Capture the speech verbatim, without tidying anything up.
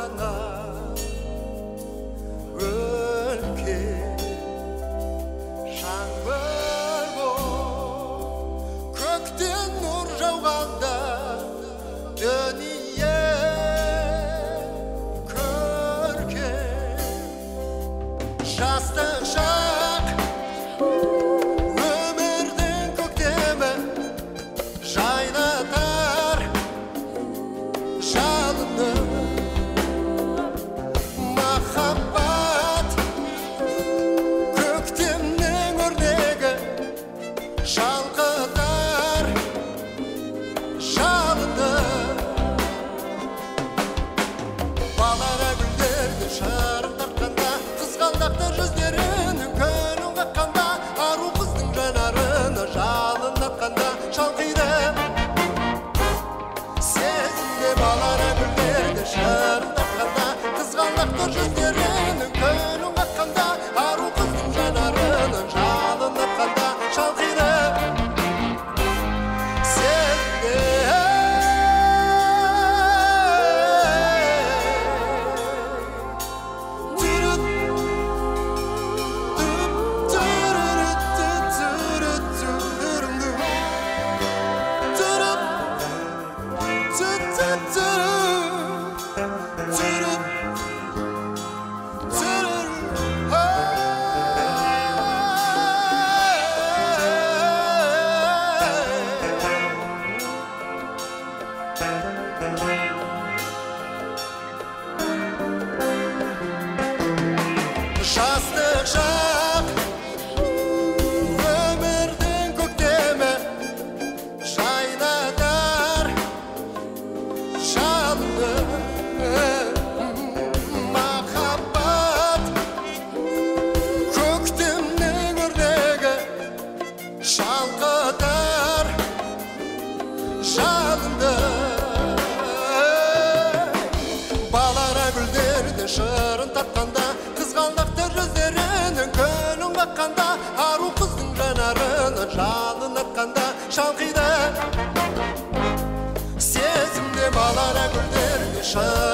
ана өлке жаңбыр боп көктен нұр жауғанда дүние көркем жастық шақ өмірдің көктемі жайнатар жалыны махаббат көктемнің өрнегі шалқытар жалыны балара гүлдерді шарық тартқанда қызғалдақты жүздерінің көнін қаққанда ару қыздың жанарына жалын атқанда шалқиды сезімде балара гүлдерді шарық тартқанда қызғалдақты жүздерінің көнін қаққанда ару қыздың жанарына жалын атқанда шалқиды жастық шақ өмірдің көктемі жайнатар жалыны махаббат көктемнің өрнегі шалқытар жалынды балара гүлдерді шырын тартқанда қызғалдақты жүздерінің көнін қаққанда ару қыздың жанарына жалын атқанда шалқиды сезімде балара гүлдерді шырын